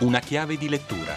Una chiave di lettura.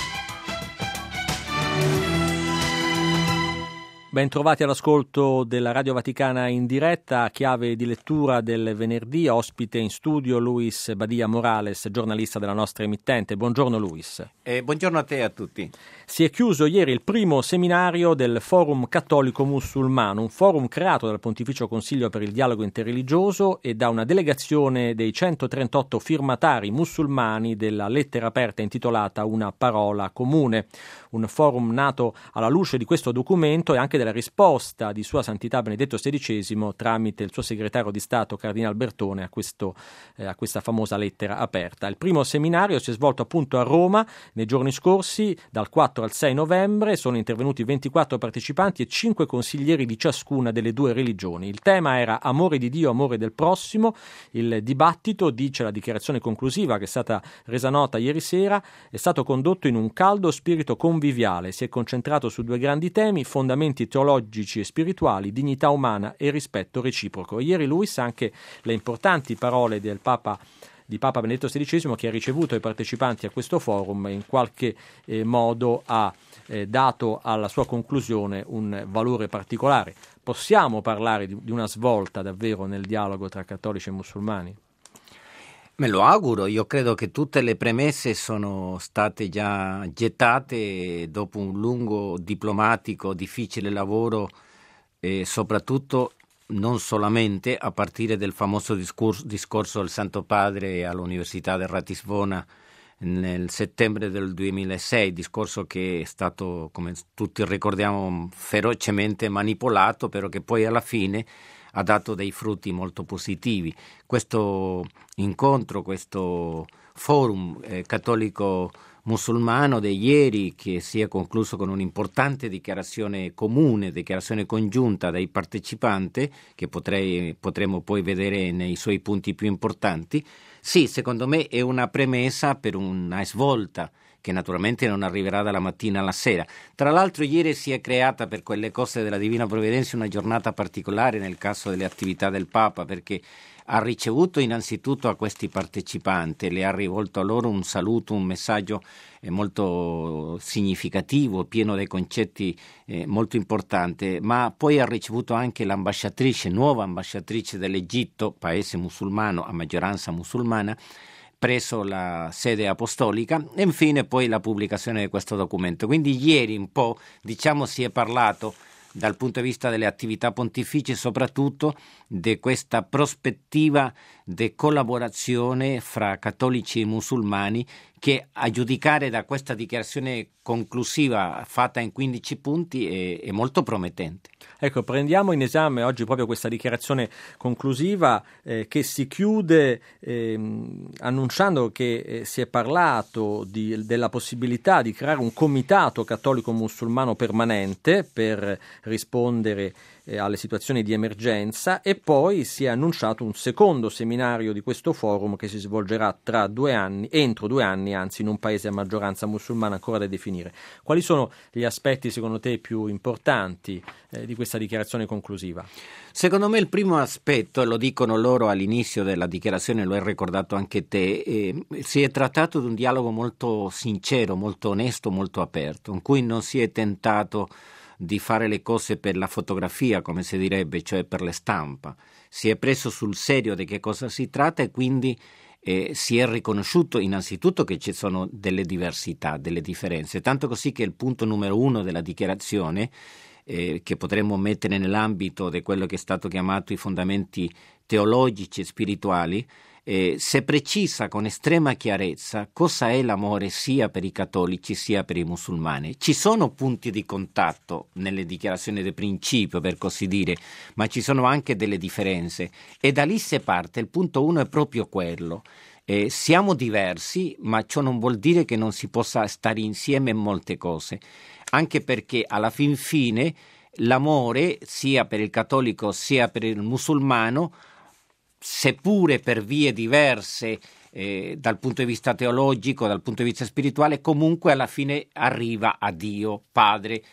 Ben trovati all'ascolto della Radio Vaticana in diretta, chiave di lettura del venerdì, ospite in studio Luis Badia Morales, giornalista della nostra emittente. Buongiorno Luis. Buongiorno a te e a tutti. Si è chiuso ieri il primo seminario del Forum Cattolico Musulmano, un forum creato dal Pontificio Consiglio per il Dialogo Interreligioso e da una delegazione dei 138 firmatari musulmani della lettera aperta intitolata Una parola comune. Un forum nato alla luce di questo documento e anche della risposta di Sua Santità Benedetto XVI tramite il suo segretario di Stato Cardinal Bertone a questa famosa lettera aperta. Il primo seminario si è svolto appunto a Roma nei giorni scorsi, dal 4 al 6 novembre, sono intervenuti 24 partecipanti e 5 consiglieri di ciascuna delle due religioni. Il tema era amore di Dio, amore del prossimo. Il dibattito, dice la dichiarazione conclusiva che è stata resa nota ieri sera, è stato condotto in un caldo spirito conviviale, si è concentrato su due grandi temi, fondamenti teologici e spirituali, dignità umana e rispetto reciproco. Ieri Luis anche le importanti parole di Papa Benedetto XVI, che ha ricevuto i partecipanti a questo forum e in qualche modo ha dato alla sua conclusione un valore particolare. Possiamo parlare di una svolta davvero nel dialogo tra cattolici e musulmani? Me lo auguro, io credo che tutte le premesse sono state già gettate dopo un lungo diplomatico, difficile lavoro e soprattutto non solamente a partire del famoso discorso del Santo Padre all'Università del Ratisbona nel settembre del 2006, discorso che è stato, come tutti ricordiamo, ferocemente manipolato, però che poi alla fine ha dato dei frutti molto positivi. Questo incontro, questo forum cattolico musulmano di ieri, che si è concluso con un'importante dichiarazione comune, dichiarazione congiunta dai partecipanti, che potremo poi vedere nei suoi punti più importanti, sì, secondo me è una premessa per una svolta che naturalmente non arriverà dalla mattina alla sera. Tra l'altro ieri si è creata per quelle cose della Divina Provvidenza una giornata particolare nel caso delle attività del Papa, perché ha ricevuto innanzitutto a questi partecipanti, le ha rivolto a loro un saluto, un messaggio molto significativo, pieno dei concetti molto importanti, ma poi ha ricevuto anche nuova ambasciatrice dell'Egitto, paese musulmano, a maggioranza musulmana, presso la sede apostolica, e infine poi la pubblicazione di questo documento. Quindi ieri un po', si è parlato dal punto di vista delle attività pontificie soprattutto di questa prospettiva di collaborazione fra cattolici e musulmani che, a giudicare da questa dichiarazione conclusiva fatta in 15 punti, è molto promettente. Ecco, prendiamo in esame oggi proprio questa dichiarazione conclusiva che si chiude annunciando che si è parlato della possibilità di creare un comitato cattolico-musulmano permanente per rispondere alle situazioni di emergenza, e poi si è annunciato un secondo seminario di questo forum che si svolgerà entro 2 anni, in un paese a maggioranza musulmana ancora da definire. Quali sono gli aspetti secondo te più importanti di questa dichiarazione conclusiva? Secondo me il primo aspetto, lo dicono loro all'inizio della dichiarazione, lo hai ricordato anche te, si è trattato di un dialogo molto sincero, molto onesto, molto aperto, in cui non si è tentato di fare le cose per la fotografia, come si direbbe, cioè per la stampa. Si è preso sul serio di che cosa si tratta e quindi si è riconosciuto innanzitutto che ci sono delle diversità, delle differenze, tanto così che il punto numero 1 della dichiarazione, che potremmo mettere nell'ambito di quello che è stato chiamato i fondamenti teologici e spirituali, se precisa con estrema chiarezza cosa è l'amore sia per i cattolici sia per i musulmani. Ci sono punti di contatto nelle dichiarazioni di principio, per così dire, ma ci sono anche delle differenze, e da lì si parte. Il punto 1 è proprio quello. Siamo diversi, ma ciò non vuol dire che non si possa stare insieme in molte cose, anche perché alla fin fine l'amore, sia per il cattolico sia per il musulmano, seppure per vie diverse dal punto di vista teologico, dal punto di vista spirituale, comunque alla fine arriva a Dio, Padre,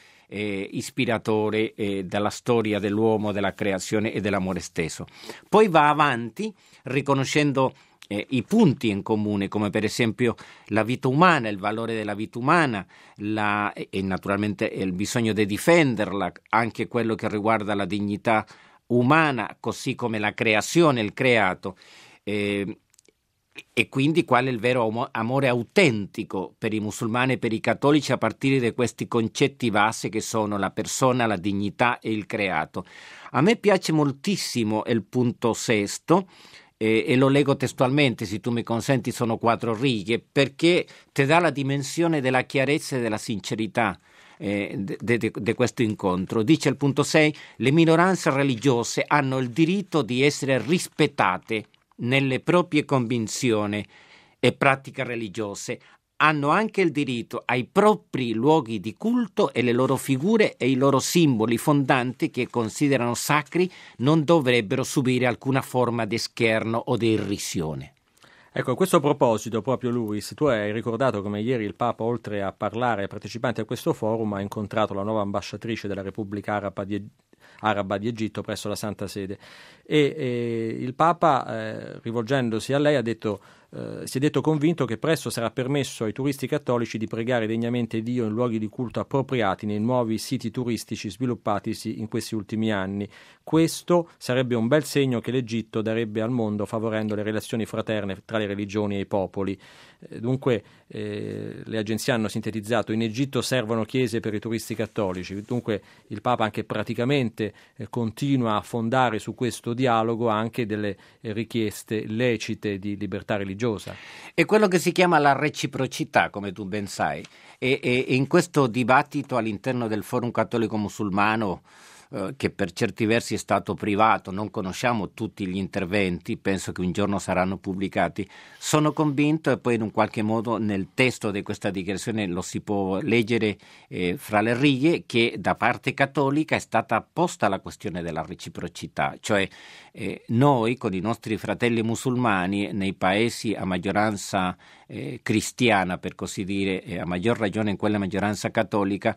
ispiratore della storia dell'uomo, della creazione e dell'amore stesso. Poi va avanti riconoscendo i punti in comune, come per esempio la vita umana, il valore della vita umana, e naturalmente il bisogno di difenderla, anche quello che riguarda la dignità umana, così come la creazione, il creato, e quindi qual è il vero amore autentico per i musulmani e per i cattolici a partire da questi concetti base che sono la persona, la dignità e il creato. A me piace moltissimo il punto sesto, e lo leggo testualmente, se tu mi consenti, sono 4 righe, perché ti dà la dimensione della chiarezza e della sincerità di questo incontro. Dice al punto 6: le minoranze religiose hanno il diritto di essere rispettate nelle proprie convinzioni e pratiche religiose, hanno anche il diritto ai propri luoghi di culto e le loro figure e i loro simboli fondanti che considerano sacri non dovrebbero subire alcuna forma di scherno o di irrisione. Ecco, a questo proposito, proprio Luis, tu hai ricordato come ieri il Papa, oltre a parlare ai partecipanti a questo forum, ha incontrato la nuova ambasciatrice della Repubblica Araba di Egitto presso la Santa Sede, e il Papa, rivolgendosi a lei, si è detto convinto che presto sarà permesso ai turisti cattolici di pregare degnamente Dio in luoghi di culto appropriati nei nuovi siti turistici sviluppatisi in questi ultimi anni. Questo sarebbe un bel segno che l'Egitto darebbe al mondo, favorendo le relazioni fraterne tra le religioni e i popoli. Dunque, le agenzie hanno sintetizzato: in Egitto servono chiese per i turisti cattolici. Dunque il Papa anche praticamente continua a fondare su questo dialogo anche delle richieste lecite di libertà religiosa. È quello che si chiama la reciprocità, come tu ben sai, e in questo dibattito all'interno del Forum Cattolico Musulmano, che per certi versi è stato privato, non conosciamo tutti gli interventi, penso che un giorno saranno pubblicati, sono convinto, e poi in un qualche modo nel testo di questa dichiarazione lo si può leggere fra le righe, che da parte cattolica è stata posta la questione della reciprocità, cioè noi con i nostri fratelli musulmani nei paesi a maggioranza cristiana, per così dire, e a maggior ragione in quella maggioranza cattolica,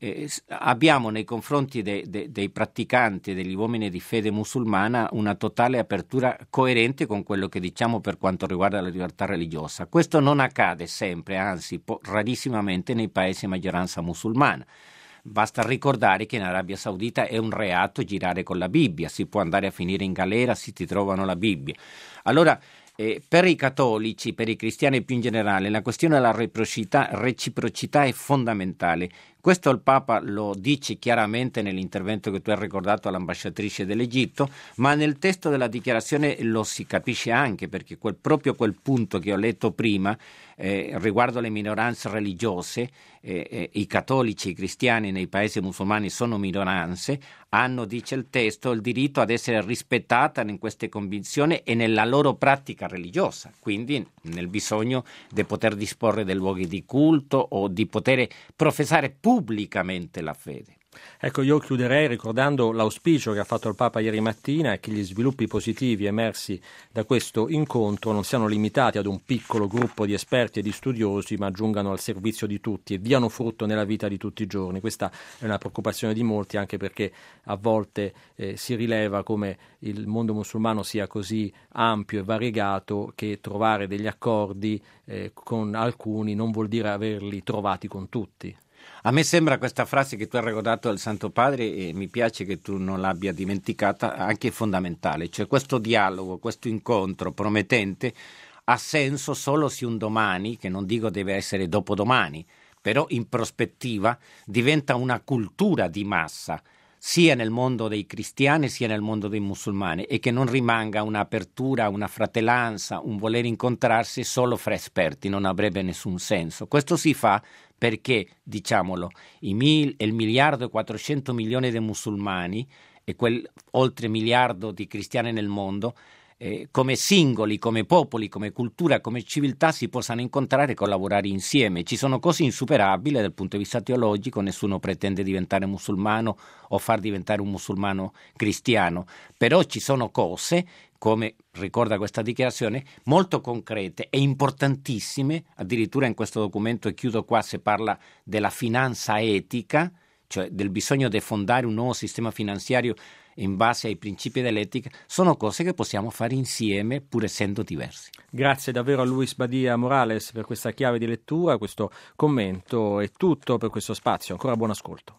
abbiamo nei confronti dei praticanti, degli uomini di fede musulmana, una totale apertura coerente con quello che diciamo per quanto riguarda la libertà religiosa. Questo non accade sempre, anzi rarissimamente nei paesi a maggioranza musulmana. Basta ricordare che in Arabia Saudita è un reato girare con la Bibbia, si può andare a finire in galera se ti trovano la Bibbia. Allora, per i cattolici, per i cristiani più in generale, la questione della reciprocità è fondamentale. Questo il Papa lo dice chiaramente nell'intervento che tu hai ricordato all'ambasciatrice dell'Egitto, ma nel testo della dichiarazione lo si capisce anche, perché proprio quel punto che ho letto prima riguardo alle minoranze religiose, i cattolici e i cristiani nei paesi musulmani sono minoranze, hanno, dice il testo, il diritto ad essere rispettata in queste convinzioni e nella loro pratica religiosa, quindi nel bisogno di poter disporre dei luoghi di culto o di poter professare pubblicamente la fede. Ecco, io chiuderei ricordando l'auspicio che ha fatto il Papa ieri mattina, e che gli sviluppi positivi emersi da questo incontro non siano limitati ad un piccolo gruppo di esperti e di studiosi, ma giungano al servizio di tutti e diano frutto nella vita di tutti i giorni. Questa è una preoccupazione di molti, anche perché a volte si rileva come il mondo musulmano sia così ampio e variegato che trovare degli accordi con alcuni non vuol dire averli trovati con tutti. A me sembra questa frase che tu hai ricordato del Santo Padre, e mi piace che tu non l'abbia dimenticata, anche fondamentale, cioè questo dialogo, questo incontro promettente ha senso solo se un domani, che non dico deve essere dopodomani, però in prospettiva diventa una cultura di massa, sia nel mondo dei cristiani sia nel mondo dei musulmani, e che non rimanga un'apertura, una fratellanza, un voler incontrarsi solo fra esperti, non avrebbe nessun senso. Questo si fa perché, diciamolo, il 1.400.000.000 di musulmani e quel oltre miliardo di cristiani nel mondo, come singoli, come popoli, come cultura, come civiltà, si possano incontrare e collaborare insieme. Ci sono cose insuperabili dal punto di vista teologico, nessuno pretende diventare musulmano o far diventare un musulmano cristiano, però ci sono cose, come ricorda questa dichiarazione, molto concrete e importantissime. Addirittura in questo documento, e chiudo qua, si parla della finanza etica, cioè del bisogno di fondare un nuovo sistema finanziario in base ai principi dell'etica, sono cose che possiamo fare insieme pur essendo diversi. Grazie davvero a Luis Badia Morales per questa chiave di lettura, questo commento. È tutto per questo spazio. Ancora buon ascolto.